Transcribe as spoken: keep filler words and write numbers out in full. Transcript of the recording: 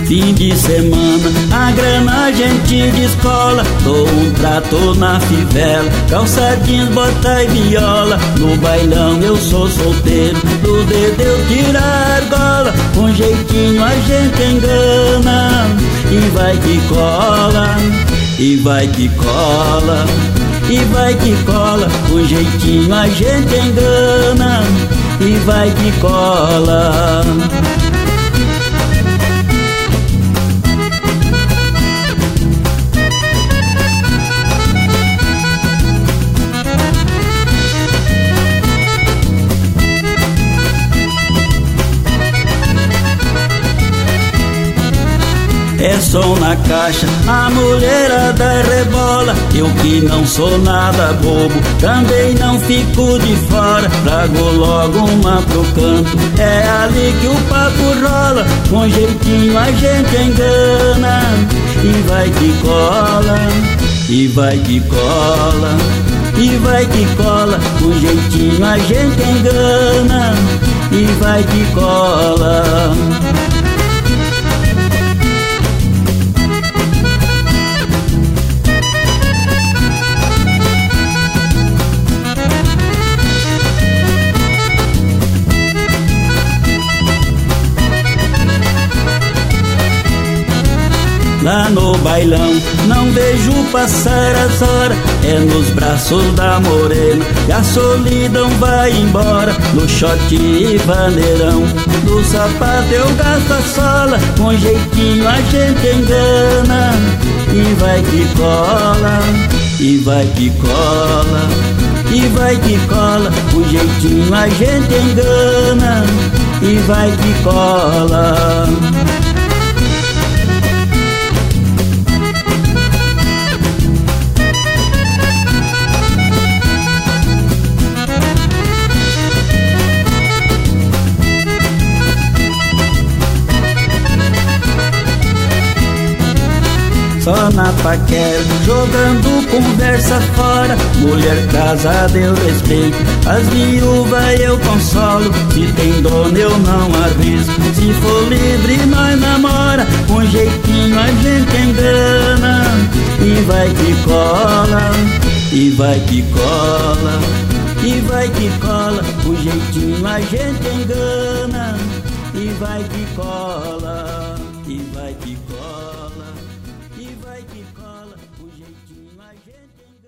Fim de semana, a grana a gente descola. Dou um trato na fivela, calça jeans, bota e viola. No bailão eu sou solteiro, do dedo eu tiro a argola. Com jeitinho a gente engana, e vai que cola, e vai que cola, e vai que cola. Com jeitinho a gente engana, e vai que cola. É som na caixa, a mulherada rebola. Eu que não sou nada bobo, também não fico de fora. Trago logo uma pro canto, é ali que o papo rola. Com jeitinho a gente engana, e vai que cola, e vai que cola, e vai que cola. Com jeitinho a gente engana, e vai que cola. Lá no bailão não vejo passar as horas, é nos braços da morena que a solidão vai embora. No shot e vaneirão, no sapato eu gasto a sola. Com jeitinho a gente engana, e vai que cola, e vai que cola, e vai que cola. Com jeitinho a gente engana, e vai que cola. Só na paquera, jogando conversa fora. Mulher casada eu respeito, as viúvas eu consolo. Se tem dono eu não arrisco, se for livre nós namora. Com jeitinho a gente engana, e vai que cola, e vai que cola, e vai que cola. Com jeitinho a gente engana, e vai que cola, e vai que cola, e vai que cola. Com jeitinho a gente